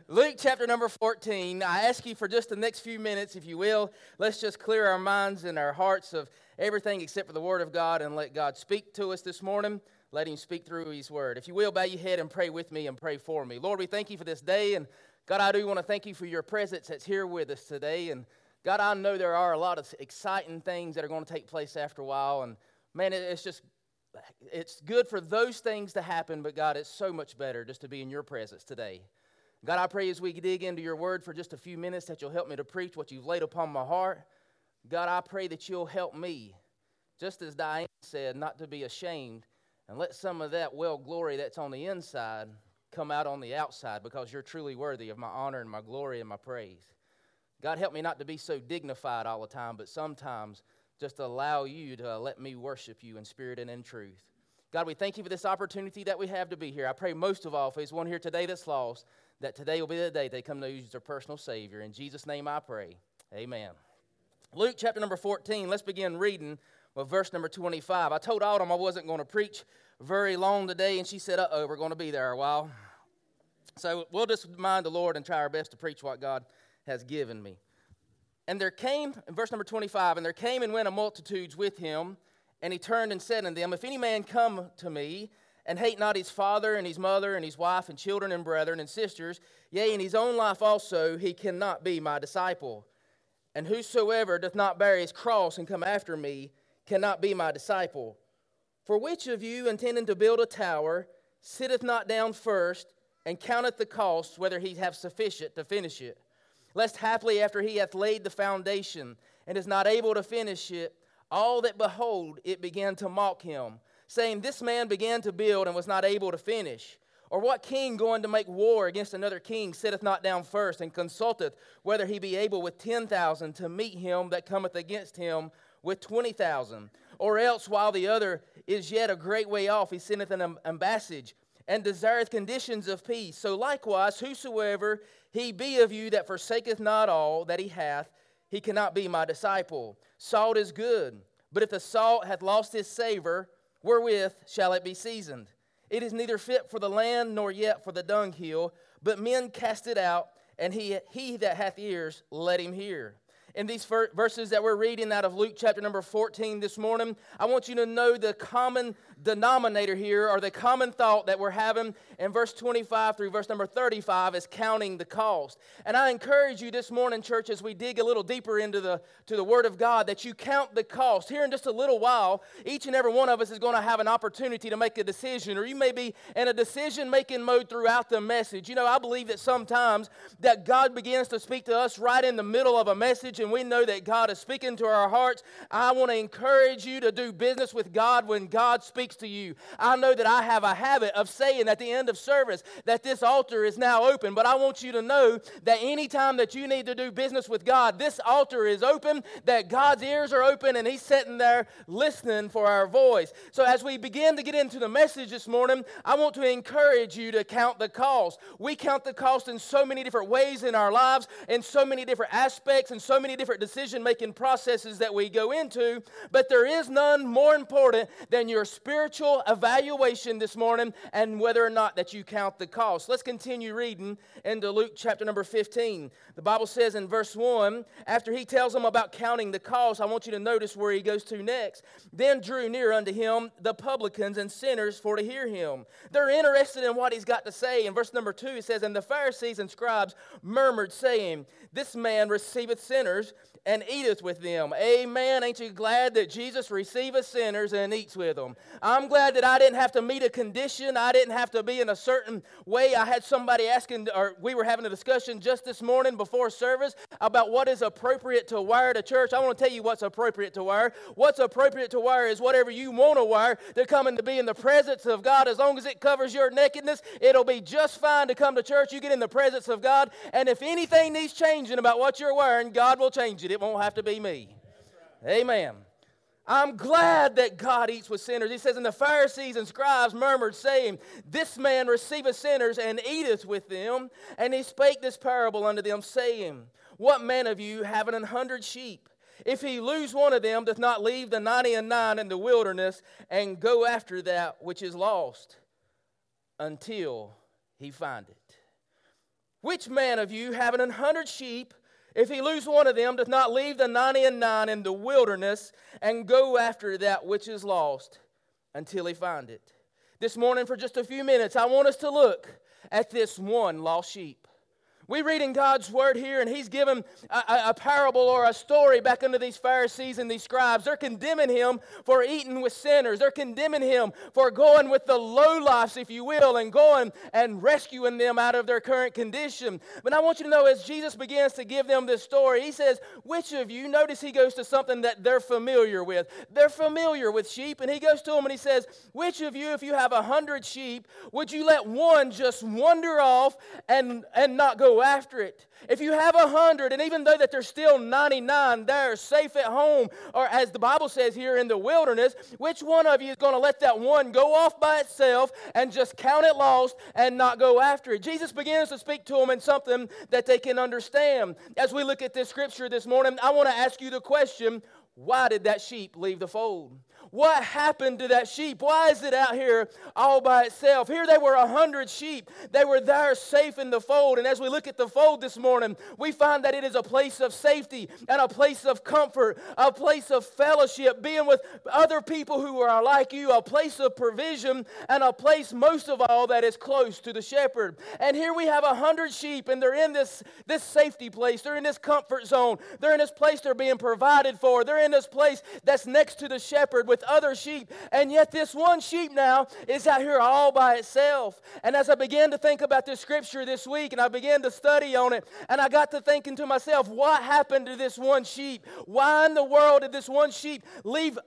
Luke chapter number 14. I ask you for just the next few minutes, if you will. Let's just clear our minds and our hearts of everything except for the Word of God and let God speak to us this morning. Let Him speak through His Word. If you will, bow your head and pray with me and pray for me. Lord, we thank you for this day. And God, I do want to thank you for your presence that's here with us today. And God, I know there are a lot of exciting things that are going to take place after a while. And man, it's good for those things to happen. But God, it's so much better just to be in your presence today. God, I pray as we dig into your word for just a few minutes that you'll help me to preach what you've laid upon my heart. God, I pray that you'll help me, just as Diane said, not to be ashamed, and let some of that glory that's on the inside come out on the outside, because you're truly worthy of my honor and my glory and my praise. God, help me not to be so dignified all the time, but sometimes just allow you to let me worship you in spirit and in truth. God, we thank you for this opportunity that we have to be here. I pray most of all, if there's one here today that's lost, that today will be the day they come to you as their personal Savior. In Jesus' name I pray. Amen. Luke chapter number 14, let's begin reading with verse number 25. I told Autumn I wasn't going to preach very long today, and she said, we're going to be there a while. So we'll just mind the Lord and try our best to preach what God has given me. And there came, in verse number 25, and there came and went a multitudes with him, and he turned and said unto them, If any man come to me, and hate not his father and his mother and his wife and children and brethren and sisters, yea, and his own life also, he cannot be my disciple. And whosoever doth not bear his cross and come after me cannot be my disciple. For which of you, intending to build a tower, sitteth not down first, and counteth the cost, whether he have sufficient to finish it? Lest haply after he hath laid the foundation, and is not able to finish it, all that behold it began to mock him, saying, This man began to build and was not able to finish. Or what king going to make war against another king sitteth not down first, and consulteth whether he be able with 10,000 to meet him that cometh against him with 20,000? Or else while the other is yet a great way off, he sendeth an ambassage, and desireth conditions of peace. So likewise, whosoever he be of you that forsaketh not all that he hath, he cannot be my disciple. Salt is good, but if the salt hath lost his savor, wherewith shall it be seasoned? It is neither fit for the land, nor yet for the dunghill, but men cast it out, and he that hath ears, let him hear. In these verses that we're reading out of Luke chapter number 14 this morning, I want you to know the common denominator here, or the common thought that we're having in verse 25 through verse number 35 is counting the cost. And I encourage you this morning, church, as we dig a little deeper into the Word of God, that you count the cost. Here in just a little while, each and every one of us is going to have an opportunity to make a decision, or you may be in a decision-making mode throughout the message. You know, I believe that sometimes that God begins to speak to us right in the middle of a message, and we know that God is speaking to our hearts. I want to encourage you to do business with God when God speaks to you. I know that I have a habit of saying at the end of service that this altar is now open, but I want you to know that anytime that you need to do business with God, this altar is open, that God's ears are open, and He's sitting there listening for our voice. So as we begin to get into the message this morning, I want to encourage you to count the cost. We count the cost in so many different ways in our lives, in so many different aspects, and so many different decision-making processes that we go into, but there is none more important than your spiritual evaluation this morning and whether or not that you count the cost. Let's continue reading into Luke chapter number 15. The Bible says in verse 1, after he tells them about counting the cost, I want you to notice where he goes to next. Then drew near unto him the publicans and sinners for to hear him. They're interested in what he's got to say. In verse number 2, it says, And the Pharisees and scribes murmured, saying, This man receiveth sinners and eateth with them. Amen. Ain't you glad that Jesus receiveth sinners and eats with them? I'm glad that I didn't have to meet a condition. I didn't have to be in a certain way. I had somebody asking, or we were having a discussion just this morning before service about what is appropriate to wear to church. I want to tell you what's appropriate to wear. What's appropriate to wear is whatever you want to wear. They're coming to be in the presence of God. As long as it covers your nakedness, it'll be just fine to come to church. You get in the presence of God, and if anything needs changing about what you're wearing, God will change it. It won't have to be me. Right. Amen. I'm glad that God eats with sinners. He says, And the Pharisees and scribes murmured, saying, This man receiveth sinners and eateth with them. And he spake this parable unto them, saying, What man of you, having 100 sheep, if he lose one of them, doth not leave the 99 in the wilderness, and go after that which is lost, until he find it? Which man of you, having 100 sheep, if he lose one of them, doth not leave the 99 in the wilderness and go after that which is lost until he find it? This morning, for just a few minutes, I want us to look at this one lost sheep. We read in God's Word here, and He's given a parable or a story back unto these Pharisees and these scribes. They're condemning Him for eating with sinners. They're condemning Him for going with the lowlifes, if you will, and going and rescuing them out of their current condition. But I want you to know, as Jesus begins to give them this story, He says, which of you, notice He goes to something that they're familiar with. They're familiar with sheep, and He goes to them and He says, which of you, if you have 100 sheep, would you let one just wander off and not go after it? If you have 100, and even though that there's still 99 there safe at home, or as the Bible says here, in the wilderness, which one of you is going to let that one go off by itself and just count it lost and not go after it? Jesus begins to speak to them in something that they can understand. As we look at this scripture this morning, I want to ask you the question, why did that sheep leave the fold? What happened to that sheep? Why is it out here all by itself? Here they were 100 sheep. They were there safe in the fold. And as we look at the fold this morning, we find that it is a place of safety and a place of comfort, a place of fellowship, being with other people who are like you, a place of provision, and a place most of all that is close to the shepherd. And here we have 100 sheep, and they're in this safety place. They're in this comfort zone. They're in this place they're being provided for. They're in this place that's next to the shepherd with other sheep, and yet this one sheep now is out here all by itself. And as I began to think about this scripture this week, and I began to study on it, and I got to thinking to myself, what happened to this one sheep? Why in the world did this one sheep leave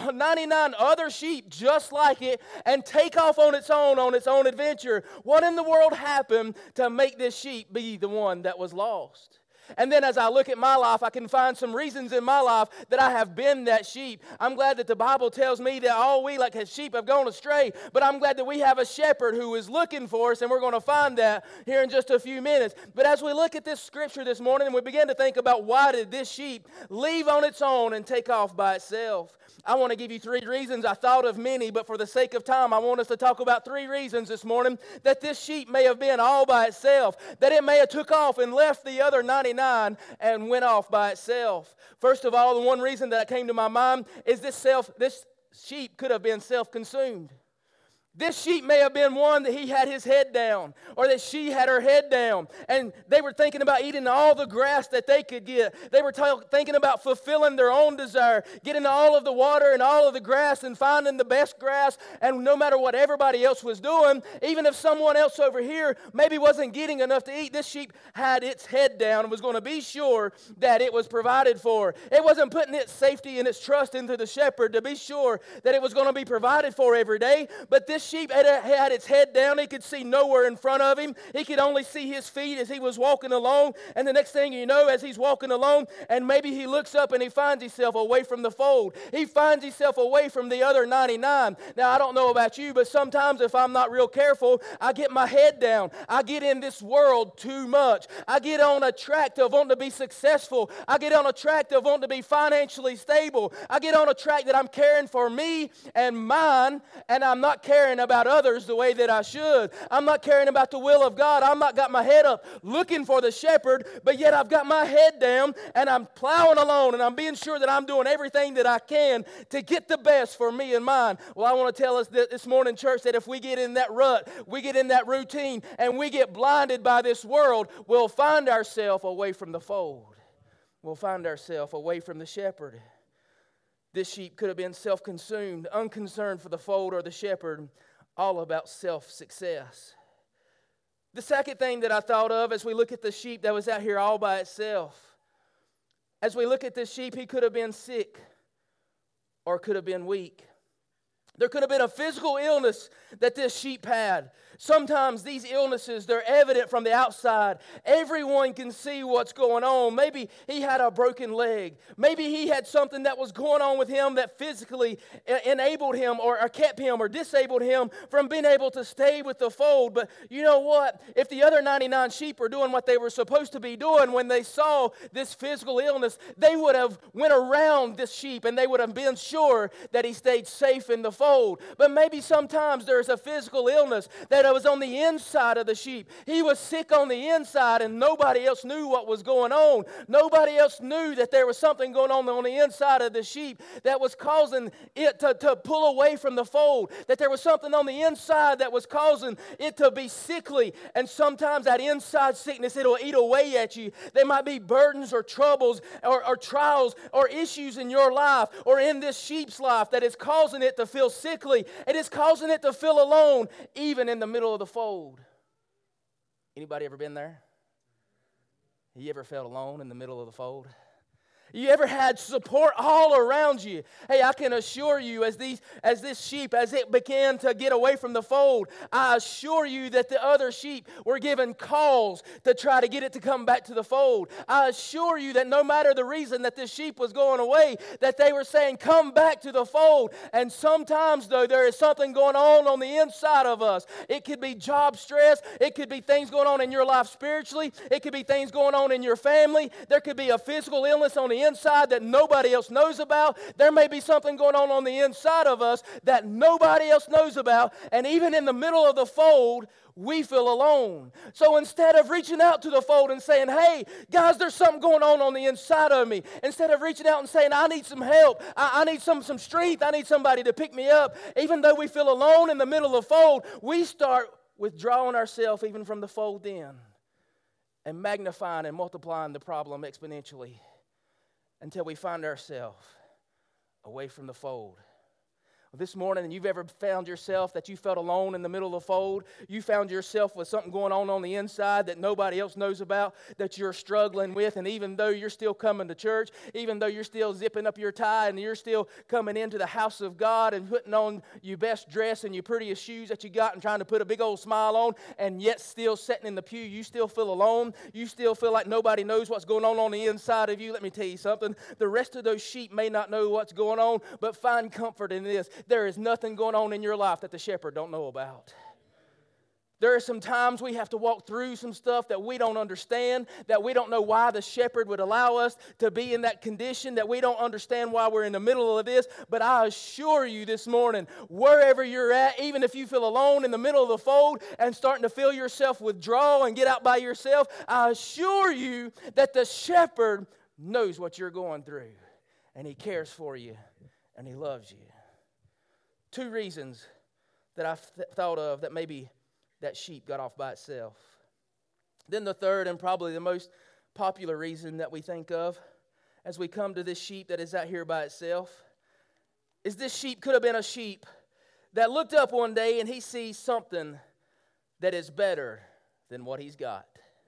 99 other sheep just like it and take off on its own adventure? What in the world happened to make this sheep be the one that was lost? And then as I look at my life, I can find some reasons in my life that I have been that sheep. I'm glad that the Bible tells me that all we like as sheep have gone astray, but I'm glad that we have a shepherd who is looking for us, and we're going to find that here in just a few minutes. But as we look at this scripture this morning, and we begin to think about why did this sheep leave on its own and take off by itself, I want to give you 3 reasons. I thought of many, but for the sake of time, I want us to talk about 3 reasons this morning that this sheep may have been all by itself, that it may have took off and left the other 99 and went off by itself. First of all, the one reason that came to my mind is this sheep could have been self-consumed. This sheep may have been one that he had his head down, or that she had her head down, and they were thinking about eating all the grass that they could get. They were thinking about fulfilling their own desire, getting all of the water and all of the grass and finding the best grass, and no matter what everybody else was doing, even if someone else over here maybe wasn't getting enough to eat, this sheep had its head down and was going to be sure that it was provided for. It wasn't putting its safety and its trust into the shepherd to be sure that it was going to be provided for every day, but this sheep had its head down. He could see nowhere in front of him. He could only see his feet as he was walking along. And the next thing you know, as he's walking along, and maybe he looks up and he finds himself away from the fold. He finds himself away from the other 99. Now, I don't know about you, but sometimes if I'm not real careful, I get my head down. I get in this world too much. I get on a track of wanting to be successful. I get on a track of wanting to be financially stable. I get on a track that I'm caring for me and mine, and I'm not caring about others the way that I should. I'm not caring about the will of God. I'm not got my head up looking for the shepherd, but yet I've got my head down and I'm plowing along and I'm being sure that I'm doing everything that I can to get the best for me and mine. Well, I want to tell us that this morning, church, that if we get in that rut, we get in that routine, and we get blinded by this world, we'll find ourselves away from the fold. We'll find ourselves away from the shepherd. This sheep could have been self-consumed, unconcerned for the fold or the shepherd, all about self-success. The second thing that I thought of as we look at the sheep that was out here all by itself, as we look at this sheep, he could have been sick or could have been weak. There could have been a physical illness that this sheep had. Sometimes these illnesses, they're evident from the outside. Everyone can see what's going on. Maybe he had a broken leg. Maybe he had something that was going on with him that physically enabled him or kept him or disabled him from being able to stay with the fold. But you know what? If the other 99 sheep were doing what they were supposed to be doing when they saw this physical illness, they would have went around this sheep and they would have been sure that he stayed safe in the fold. fold. But maybe sometimes there's a physical illness that was on the inside of the sheep. He was sick on the inside and nobody else knew what was going on. Nobody else knew that there was something going on the inside of the sheep that was causing it to pull away from the fold. That there was something on the inside that was causing it to be sickly. And sometimes that inside sickness, it'll eat away at you. There might be burdens or troubles or trials or issues in your life or in this sheep's life that is causing it to feel sickly. It is causing it to feel alone, even in the middle of the fold. Anybody ever been there? You ever felt alone in the middle of the fold? You ever had support all around you? Hey, I can assure you, as this sheep, as it began to get away from the fold, I assure you that the other sheep were given calls to try to get it to come back to the fold. I assure you that no matter the reason that this sheep was going away, that they were saying, come back to the fold. And sometimes, though, there is something going on the inside of us. It could be job stress. It could be things going on in your life spiritually. It could be things going on in your family. There could be a physical illness on the inside that nobody else knows about. There may be something going on the inside of us that nobody else knows about. And even in the middle of the fold, we feel alone. So instead of reaching out to the fold and saying, hey, guys, there's something going on the inside of me. Instead of reaching out and saying, I need some help. I need some strength. I need somebody to pick me up. Even though we feel alone in the middle of the fold, we start withdrawing ourselves even from the fold then and magnifying and multiplying the problem exponentially, until we find ourselves away from the fold. This morning, you've ever found yourself that you felt alone in the middle of the fold? You found yourself with something going on the inside that nobody else knows about, that you're struggling with, and even though you're still coming to church, even though you're still zipping up your tie and you're still coming into the house of God and putting on your best dress and your prettiest shoes that you got and trying to put a big old smile on, and yet still sitting in the pew, you still feel alone. You still feel like nobody knows what's going on the inside of you. Let me tell you something. The rest of those sheep may not know what's going on, but find comfort in this. There is nothing going on in your life that the shepherd don't know about. There are some times we have to walk through some stuff that we don't understand, that we don't know why the shepherd would allow us to be in that condition, that we don't understand why we're in the middle of this. But I assure you this morning, wherever you're at, even if you feel alone in the middle of the fold and starting to feel yourself withdraw and get out by yourself, I assure you that the shepherd knows what you're going through, and he cares for you, and he loves you. Two reasons that I thought of that maybe that sheep got off by itself. Then the third and probably the most popular reason that we think of as we come to this sheep that is out here by itself is this sheep could have been a sheep that looked up one day and he sees something that is better than what he's got.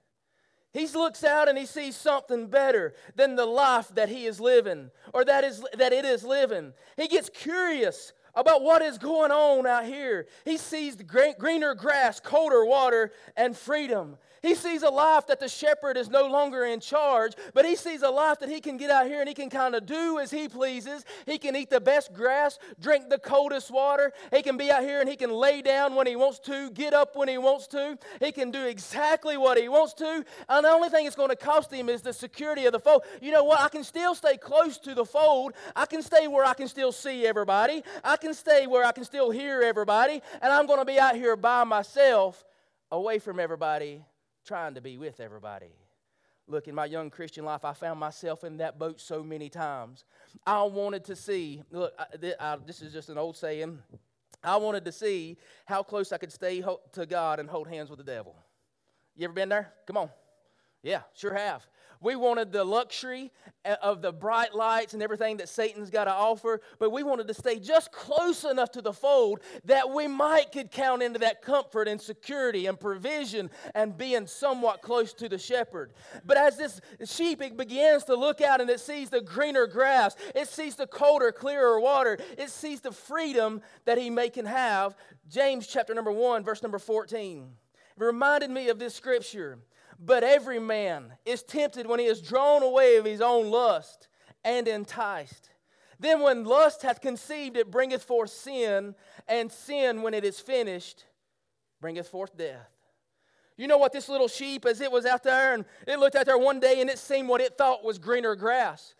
He looks out and he sees something better than the life that he is living or that it is living. He gets curious about what is going on out here. He sees the greener grass, colder water, and freedom. He sees a life that the shepherd is no longer in charge, but he sees a life that he can get out here and he can kind of do as he pleases. He can eat the best grass, drink the coldest water. He can be out here and he can lay down when he wants to, get up when he wants to. He can do exactly what he wants to. And the only thing it's going to cost him is the security of the fold. You know what? I can still stay close to the fold. I can stay where I can still see everybody. I can stay where I can still hear everybody. And I'm going to be out here by myself, away from everybody, trying to be with everybody. Look, in my young Christian life, I found myself in that boat so many times. I wanted to see, look, this is just an old saying, I wanted to see how close I could stay to God and hold hands with the devil. You ever been there? Come on. Yeah, sure have. We wanted the luxury of the bright lights and everything that Satan's got to offer, but we wanted to stay just close enough to the fold that we could count into that comfort and security and provision and being somewhat close to the shepherd. But as this sheep, it begins to look out and it sees the greener grass, it sees the colder, clearer water, it sees the freedom that he can have. James chapter number 1, verse number 14. It reminded me of this scripture. But every man is tempted when he is drawn away of his own lust and enticed. Then when lust hath conceived, it bringeth forth sin, and sin, when it is finished, bringeth forth death. You know what, this little sheep, as it was out there, and it looked out there one day, and it seen what it thought was greener grass.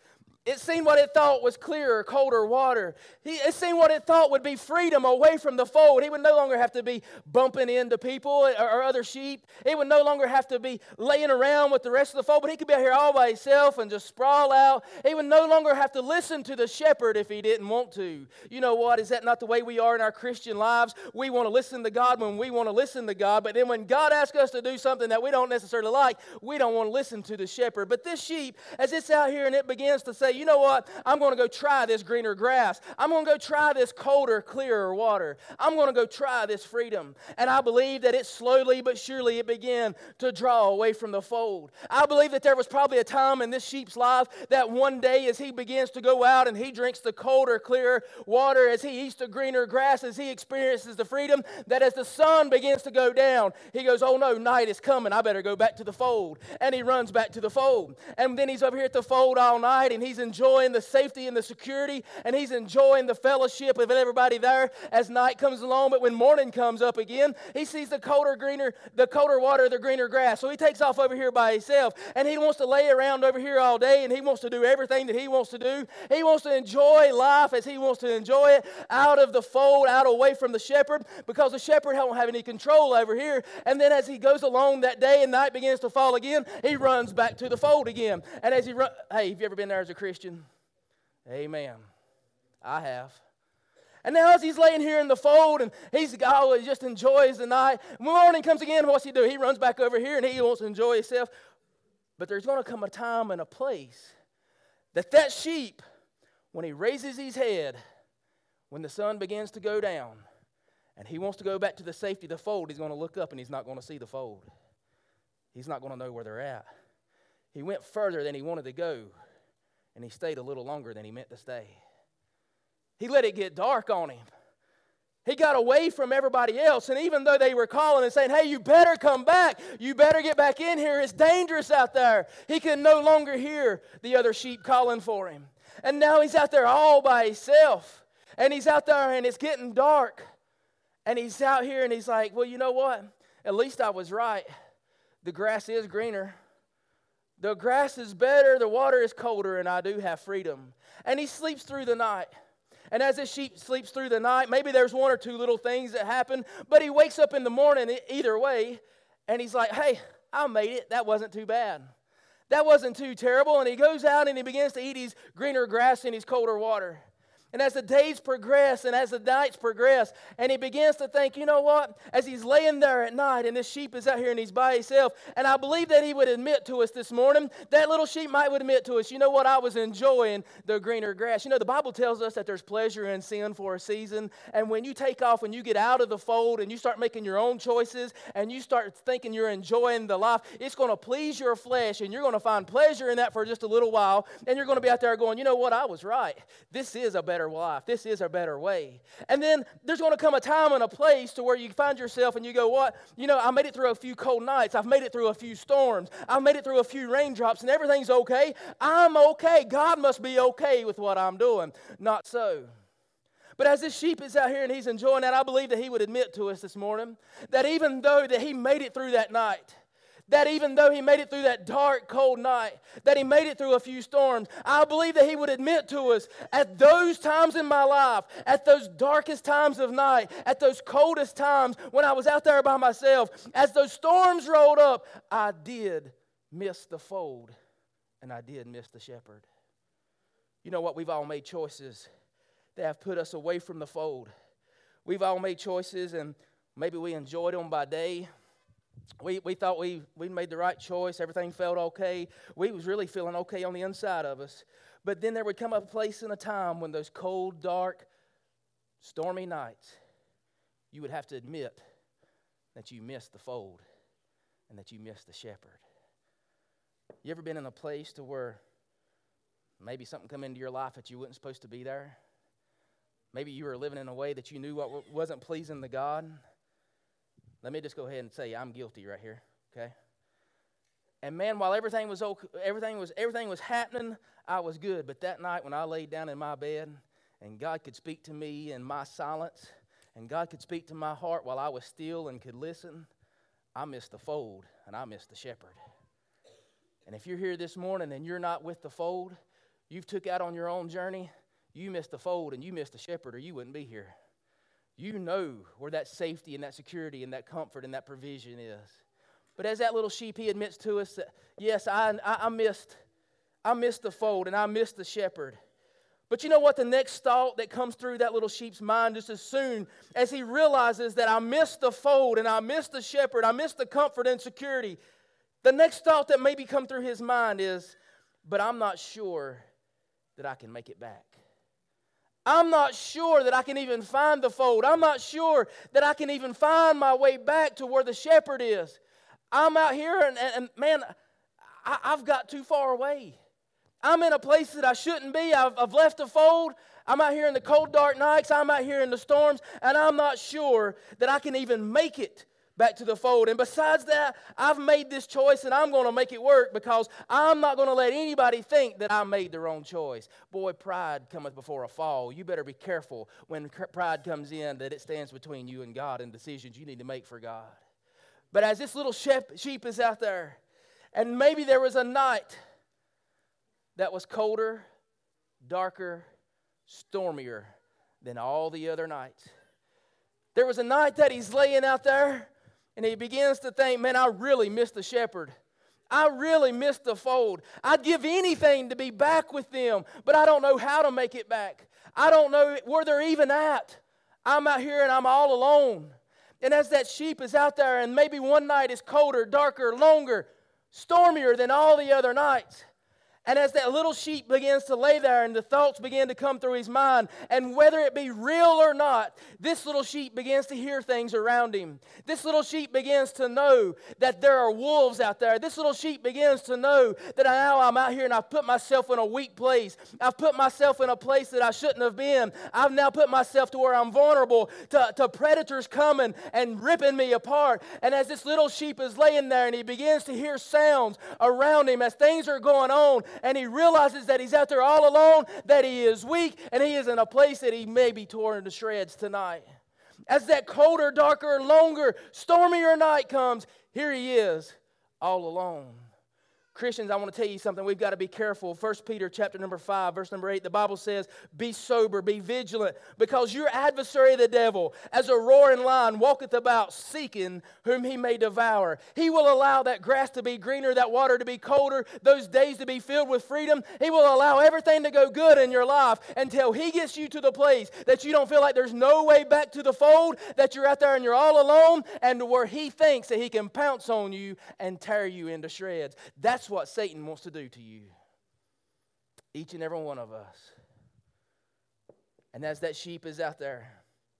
It seen what it thought was clearer, colder water. It seen what it thought would be freedom away from the fold. He would no longer have to be bumping into people or other sheep. He would no longer have to be laying around with the rest of the fold, but he could be out here all by himself and just sprawl out. He would no longer have to listen to the shepherd if he didn't want to. You know what? Is that not the way we are in our Christian lives? We want to listen to God when we want to listen to God, but then when God asks us to do something that we don't necessarily like, we don't want to listen to the shepherd. But this sheep, as it's out here and it begins to say, you know what? I'm going to go try this greener grass. I'm going to go try this colder, clearer water. I'm going to go try this freedom. And I believe that it slowly but surely it began to draw away from the fold. I believe that there was probably a time in this sheep's life that one day as he begins to go out and he drinks the colder, clearer water, as he eats the greener grass, as he experiences the freedom, that as the sun begins to go down, he goes, oh no, night is coming. I better go back to the fold. And he runs back to the fold. And then he's over here at the fold all night and he's enjoying the safety and the security and he's enjoying the fellowship of everybody there as night comes along. But when morning comes up again, he sees the colder water, the greener grass. So he takes off over here by himself and he wants to lay around over here all day and he wants to do everything that he wants to do. He wants to enjoy life as he wants to enjoy it, out of the fold, out away from the shepherd, because the shepherd don't have any control over here. And then as he goes along that day and night begins to fall again, he runs back to the fold again. And as he runs, hey, have you ever been there as a Christian? Amen. I have. And now as he's laying here in the fold and he just enjoys the night, when morning comes again, what's he do? He runs back over here and he wants to enjoy himself. But there's going to come a time and a place that sheep, when he raises his head, when the sun begins to go down, and he wants to go back to the safety of the fold, he's going to look up and he's not going to see the fold. He's not going to know where they're at. He went further than he wanted to go, and he stayed a little longer than he meant to stay. He let it get dark on him. He got away from everybody else, and even though they were calling and saying, hey, you better come back. You better get back in here. It's dangerous out there. He could no longer hear the other sheep calling for him. And now he's out there all by himself, and he's out there, and it's getting dark. And he's out here, and he's like, well, you know what? At least I was right. The grass is greener. The grass is better, the water is colder, and I do have freedom. And he sleeps through the night. And as this sheep sleeps through the night, maybe there's one or two little things that happen, but he wakes up in the morning either way, and he's like, hey, I made it. That wasn't too bad. That wasn't too terrible. And he goes out and he begins to eat his greener grass and his colder water. And as the days progress and as the nights progress, and he begins to think, you know what? As he's laying there at night and this sheep is out here and he's by himself, and I believe that he would admit to us this morning, that little sheep would admit to us, you know what? I was enjoying the greener grass. You know, the Bible tells us that there's pleasure in sin for a season, and when you take off, when you get out of the fold and you start making your own choices and you start thinking you're enjoying the life, it's going to please your flesh, and you're going to find pleasure in that for just a little while, and you're going to be out there going, you know what? I was right. This is a better life. This is a better way. And then there's going to come a time and a place to where you find yourself and you go, what? You know, I made it through a few cold nights. I've made it through a few storms. I've made it through a few raindrops, and everything's okay. I'm okay. God must be okay with what I'm doing. Not so. But as this sheep is out here and he's enjoying that, I believe that he would admit to us this morning that even though that he made it through that night, that even though he made it through that dark, cold night, that he made it through a few storms, I believe that he would admit to us, at those times in my life, at those darkest times of night, at those coldest times when I was out there by myself, as those storms rolled up, I did miss the fold, and I did miss the shepherd. You know what? We've all made choices that have put us away from the fold. We've all made choices, and maybe we enjoyed them by day. We thought we made the right choice. Everything felt okay. We was really feeling okay on the inside of us. But then there would come a place and a time when those cold, dark, stormy nights, you would have to admit that you missed the fold and that you missed the shepherd. You ever been in a place to where maybe something come into your life that you wasn't supposed to be there? Maybe you were living in a way that you knew what wasn't pleasing to God. Let me just go ahead and say I'm guilty right here, okay? And man, while everything was okay, everything was happening, I was good. But that night when I laid down in my bed and God could speak to me in my silence, and God could speak to my heart while I was still and could listen, I missed the fold and I missed the shepherd. And if you're here this morning and you're not with the fold, you've took out on your own journey, you missed the fold and you missed the shepherd, or you wouldn't be here. You know where that safety and that security and that comfort and that provision is. But as that little sheep, he admits to us that, yes, I missed the fold and I missed the shepherd. But you know what? The next thought that comes through that little sheep's mind just as soon as he realizes that I missed the fold and I missed the shepherd, I missed the comfort and security, the next thought that maybe come through his mind is, but I'm not sure that I can make it back. I'm not sure that I can even find the fold. I'm not sure that I can even find my way back to where the shepherd is. I'm out here and man, I've got too far away. I'm in a place that I shouldn't be. I've left the fold. I'm out here in the cold, dark nights. I'm out here in the storms, and I'm not sure that I can even make it back to the fold. And besides that, I've made this choice, and I'm going to make it work because I'm not going to let anybody think that I made the wrong choice. Boy, pride cometh before a fall. You better be careful when pride comes in that it stands between you and God and decisions you need to make for God. But as this little sheep is out there, and maybe there was a night that was colder, darker, stormier than all the other nights. There was a night that he's laying out there, and he begins to think, man, I really missed the shepherd. I really missed the fold. I'd give anything to be back with them, but I don't know how to make it back. I don't know where they're even at. I'm out here and I'm all alone. And as that sheep is out there, and maybe one night is colder, darker, longer, stormier than all the other nights, and as that little sheep begins to lay there and the thoughts begin to come through his mind, and whether it be real or not, this little sheep begins to hear things around him. This little sheep begins to know that there are wolves out there. This little sheep begins to know that now I'm out here and I've put myself in a weak place. I've put myself in a place that I shouldn't have been. I've now put myself to where I'm vulnerable to predators coming and ripping me apart. And as this little sheep is laying there and he begins to hear sounds around him as things are going on, and he realizes that he's out there all alone, that he is weak, and he is in a place that he may be torn to shreds tonight. As that colder, darker, longer, stormier night comes, here he is, all alone. Christians, I want to tell you something. We've got to be careful. 1 Peter chapter number 5, verse number 8, the Bible says, be sober, be vigilant, because your adversary the devil, as a roaring lion, walketh about, seeking whom he may devour. He will allow that grass to be greener, that water to be colder, those days to be filled with freedom. He will allow everything to go good in your life until he gets you to the place that you don't feel like there's no way back to the fold, that you're out there and you're all alone, and where he thinks that he can pounce on you and tear you into shreds. That's what Satan wants to do to you. Each and every one of us. And as that sheep is out there,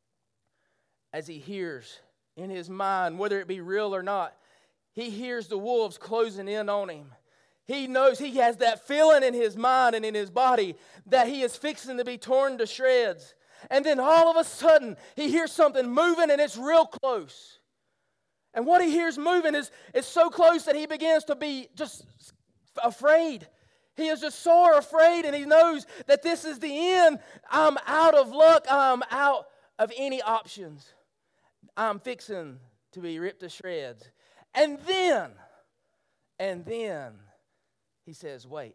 as he hears in his mind, whether it be real or not, he hears the wolves closing in on him. He knows, he has that feeling in his mind and in his body that he is fixing to be torn to shreds. And then all of a sudden, he hears something moving and it's real close. And what he hears moving is so close that he begins to be just afraid. He is just sore afraid, and he knows that this is the end. I'm out of luck. I'm out of any options. I'm fixing to be ripped to shreds. And then he says, wait,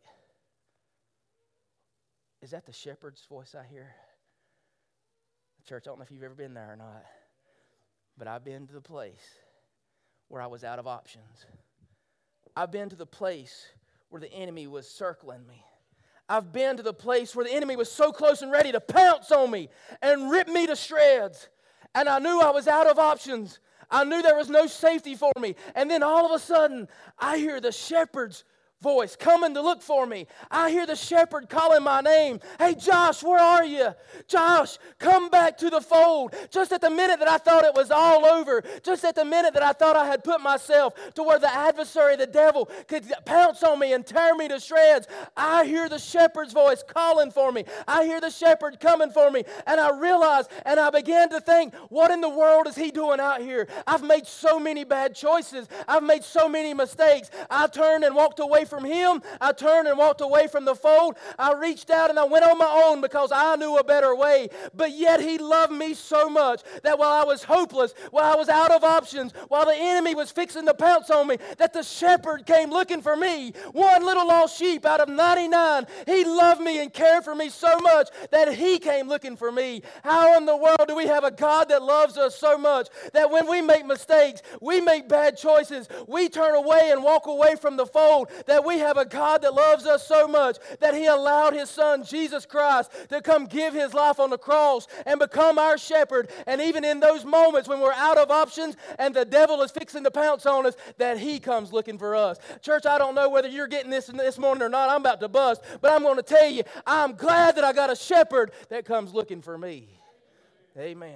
is that the shepherd's voice I hear? Church, I don't know if you've ever been there or not, but I've been to the place where I was out of options. I've been to the place where the enemy was circling me. I've been to the place where the enemy was so close and ready to pounce on me and rip me to shreds. And I knew I was out of options. I knew there was no safety for me. And then all of a sudden, I hear the shepherd's voice coming to look for me. I hear the shepherd calling my name. Hey, Josh, where are you? Josh, come back to the fold. Just at the minute that I thought it was all over, just at the minute that I thought I had put myself to where the adversary, the devil, could pounce on me and tear me to shreds, I hear the shepherd's voice calling for me. I hear the shepherd coming for me. And I realized and I began to think, what in the world is he doing out here? I've made so many bad choices. I've made so many mistakes. I turned and walked away from Him. I turned and walked away from the fold. I reached out and I went on my own because I knew a better way. But yet He loved me so much that while I was hopeless, while I was out of options, while the enemy was fixing to pounce on me, that the shepherd came looking for me, one little lost sheep out of 99. He loved me and cared for me so much that He came looking for me. How in the world do we have a God that loves us so much that when we make mistakes, we make bad choices, we turn away and walk away from the fold, that we have a God that loves us so much that He allowed His Son, Jesus Christ, to come give His life on the cross and become our shepherd. And even in those moments when we're out of options and the devil is fixing to pounce on us, that He comes looking for us. Church, I don't know whether you're getting this morning or not. I'm about to bust, but I'm going to tell you, I'm glad that I got a shepherd that comes looking for me. Amen.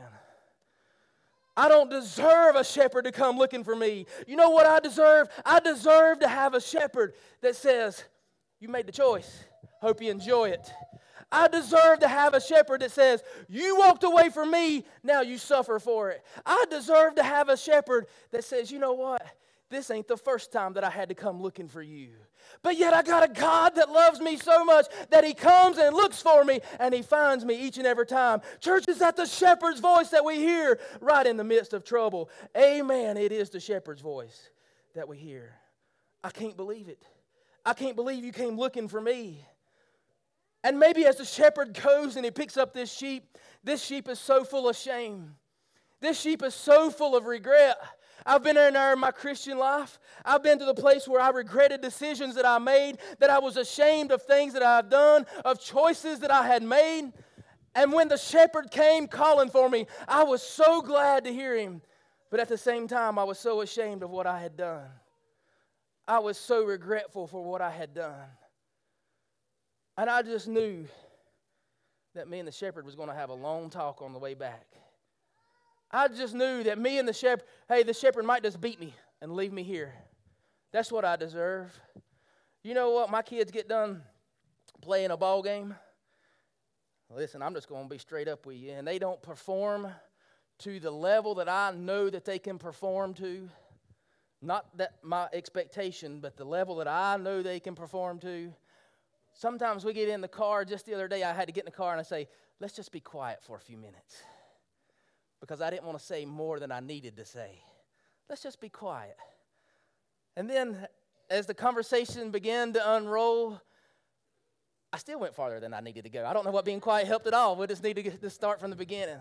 I don't deserve a shepherd to come looking for me. You know what I deserve? I deserve to have a shepherd that says, you made the choice. Hope you enjoy it. I deserve to have a shepherd that says, you walked away from me, now you suffer for it. I deserve to have a shepherd that says, you know what? This ain't the first time that I had to come looking for you. But yet I got a God that loves me so much that He comes and looks for me and He finds me each and every time. Church, is that the shepherd's voice that we hear right in the midst of trouble? Amen. It is the shepherd's voice that we hear. I can't believe it. I can't believe you came looking for me. And maybe as the shepherd goes and he picks up this sheep is so full of shame. This sheep is so full of regret. I've been there in my Christian life. I've been to the place where I regretted decisions that I made, that I was ashamed of things that I've done, of choices that I had made. And when the shepherd came calling for me, I was so glad to hear Him. But at the same time, I was so ashamed of what I had done. I was so regretful for what I had done. And I just knew that me and the shepherd was going to have a long talk on the way back. I just knew that me and the shepherd might just beat me and leave me here. That's what I deserve. You know what? My kids get done playing a ball game. Listen, I'm just going to be straight up with you. And they don't perform to the level that I know that they can perform to. Not that my expectation, but the level that I know they can perform to. Sometimes we get in the car. Just the other day, I had to get in the car and I say, let's just be quiet for a few minutes. Because I didn't want to say more than I needed to say. Let's just be quiet. And then as the conversation began to unroll, I still went farther than I needed to go. I don't know what being quiet helped at all. We just need to start from the beginning.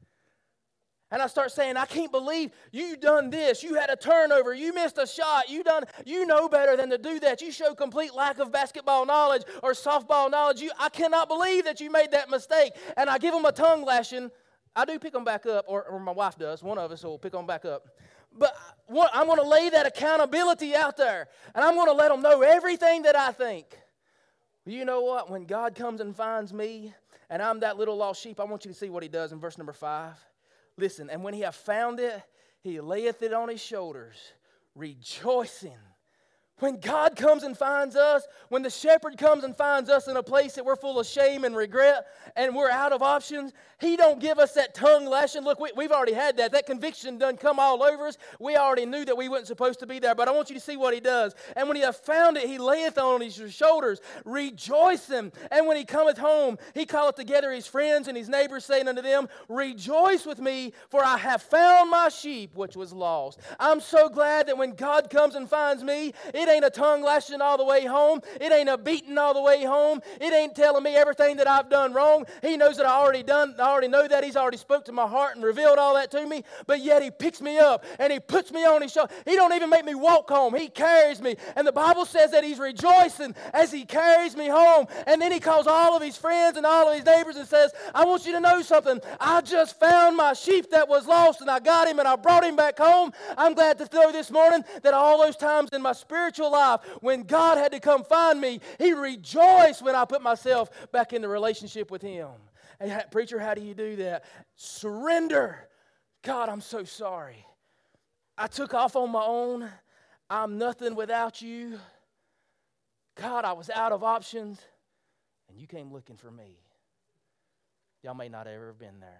And I start saying, I can't believe you done this. You had a turnover. You missed a shot. You know better than to do that. You show complete lack of basketball knowledge or softball knowledge. I cannot believe that you made that mistake. And I give them a tongue lashing. I do pick them back up, or my wife does. One of us will pick them back up. But I'm going to lay that accountability out there. And I'm going to let them know everything that I think. You know what? When God comes and finds me, and I'm that little lost sheep, I want you to see what He does in verse number 5. Listen, and when He hath found it, He layeth it on His shoulders, rejoicing. When God comes and finds us, when the shepherd comes and finds us in a place that we're full of shame and regret and we're out of options, He don't give us that tongue lashing. Look, we've already had that. That conviction done come all over us. We already knew that we weren't supposed to be there, but I want you to see what He does. And when He hath found it, He layeth on His shoulders, rejoicing. And when He cometh home, He calleth together His friends and His neighbors, saying unto them, rejoice with me, for I have found my sheep which was lost. I'm so glad that when God comes and finds me, it ain't a tongue lashing all the way home. It ain't a beating all the way home. It ain't telling me everything that I've done wrong. He knows that I already know that. He's already spoke to my heart and revealed all that to me. But yet He picks me up and He puts me on His shoulder. He don't even make me walk home. He carries me. And the Bible says that He's rejoicing as He carries me home. And then He calls all of His friends and all of His neighbors and says, I want you to know something. I just found my sheep that was lost and I got him and I brought him back home. I'm glad to know this morning that all those times in my spiritual life when God had to come find me, He rejoiced when I put myself back in the relationship with Him. And preacher, how do you do that? Surrender. God, I'm so sorry. I took off on my own. I'm nothing without you. God, I was out of options, and you came looking for me. Y'all may not ever have been there.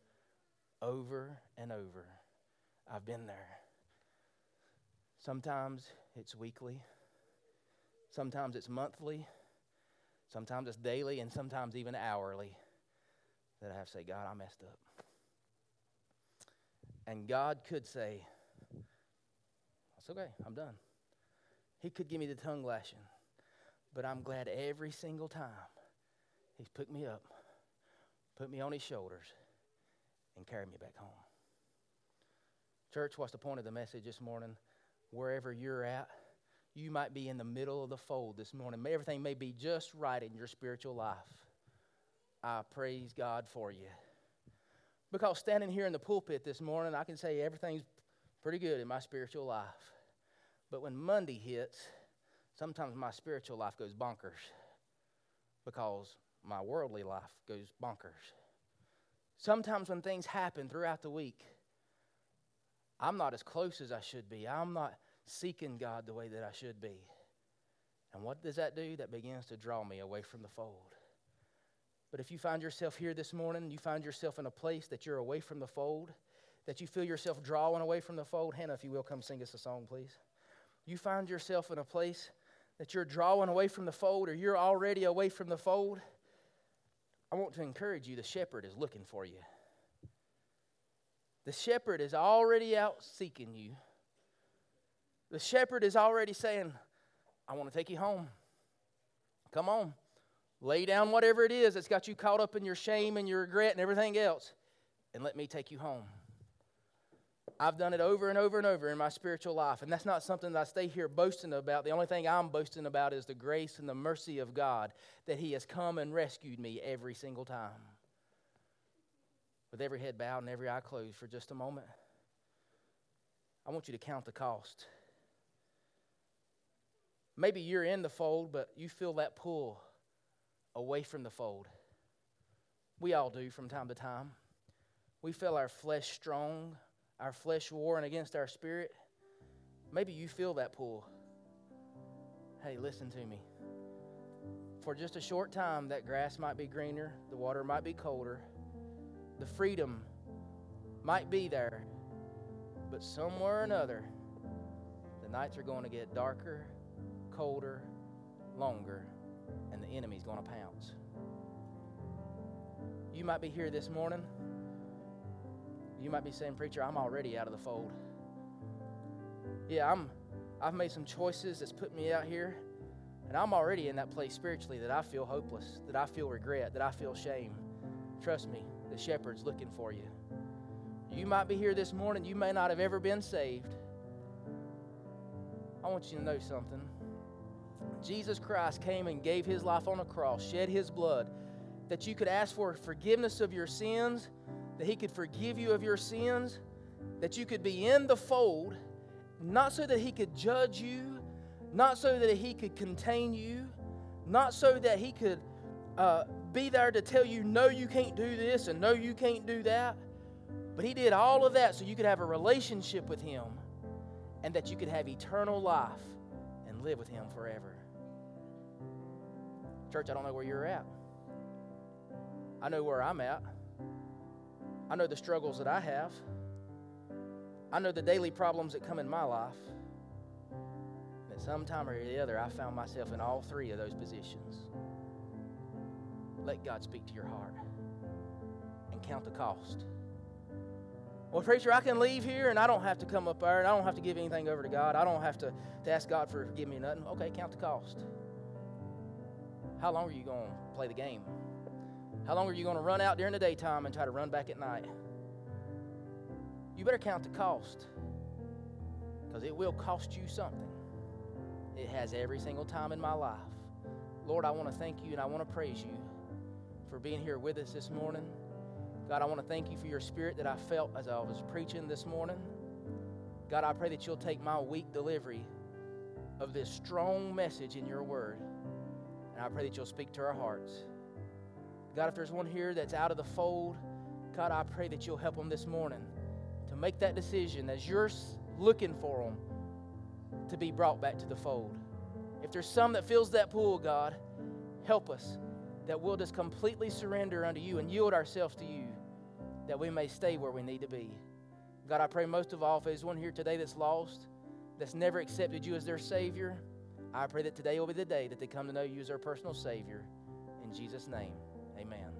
Over and over, I've been there. Sometimes it's weekly. Sometimes it's monthly, sometimes it's daily, and sometimes even hourly that I have to say, God, I messed up. And God could say, that's okay, I'm done. He could give me the tongue lashing, but I'm glad every single time He's picked me up, put me on His shoulders, and carried me back home. Church, what's the point of the message this morning? Wherever you're at, you might be in the middle of the fold this morning. Everything may be just right in your spiritual life. I praise God for you. Because standing here in the pulpit this morning, I can say everything's pretty good in my spiritual life. But when Monday hits, sometimes my spiritual life goes bonkers because my worldly life goes bonkers. Sometimes when things happen throughout the week, I'm not as close as I should be. I'm not seeking God the way that I should be. And what does that do? That begins to draw me away from the fold. But if you find yourself here this morning, you find yourself in a place that you're away from the fold, that you feel yourself drawing away from the fold. Hannah, if you will, come sing us a song, please. You find yourself in a place that you're drawing away from the fold, or you're already away from the fold. I want to encourage you, the shepherd is looking for you. The shepherd is already out seeking you. The shepherd is already saying, I want to take you home. Come on. Lay down whatever it is that's got you caught up in your shame and your regret and everything else, and let me take you home. I've done it over and over and over in my spiritual life, and that's not something that I stay here boasting about. The only thing I'm boasting about is the grace and the mercy of God, that He has come and rescued me every single time. With every head bowed and every eye closed for just a moment, I want you to count the cost. Maybe you're in the fold, but you feel that pull away from the fold. We all do from time to time. We feel our flesh strong, our flesh warring against our spirit. Maybe you feel that pull. Hey, listen to me. For just a short time, that grass might be greener, the water might be colder, the freedom might be there, but somewhere or another, the nights are going to get darker, colder, longer, and the enemy's going to pounce. You might be here this morning. You might be saying, preacher, I'm already out of the fold. Yeah, I've made some choices that's put me out here, and I'm already in that place spiritually that I feel hopeless, that I feel regret, that I feel shame. Trust me, the shepherd's looking for you. You might be here this morning. You may not have ever been saved. I want you to know something. Jesus Christ came and gave His life on a cross, shed His blood, that you could ask for forgiveness of your sins, that He could forgive you of your sins, that you could be in the fold, not so that He could judge you, not so that He could contain you, not so that He could be there to tell you, no, you can't do this, and no, you can't do that. But He did all of that so you could have a relationship with Him, and that you could have eternal life and live with Him forever. Church, I don't know where you're at. I know where I'm at. I know the struggles that I have. I know the daily problems that come in my life. At some time or the other, I found myself in all three of those positions. Let God speak to your heart and count the cost. Well, preacher, I can leave here and I don't have to come up there and I don't have to give anything over to God. I don't have to ask God for forgive me nothing. Okay, count the cost. How long are you going to play the game? How long are you going to run out during the daytime and try to run back at night? You better count the cost, because it will cost you something. It has every single time in my life. Lord, I want to thank you and I want to praise you for being here with us this morning. God, I want to thank you for your spirit that I felt as I was preaching this morning. God, I pray that you'll take my weak delivery of this strong message in your word, and I pray that you'll speak to our hearts. God, if there's one here that's out of the fold, God, I pray that you'll help them this morning to make that decision as you're looking for them to be brought back to the fold. If there's some that feels that pull, God, help us that we'll just completely surrender unto you and yield ourselves to you, that we may stay where we need to be. God, I pray most of all, if there's one here today that's lost, that's never accepted you as their Savior, I pray that today will be the day that they come to know you as their personal Savior. In Jesus' name, amen.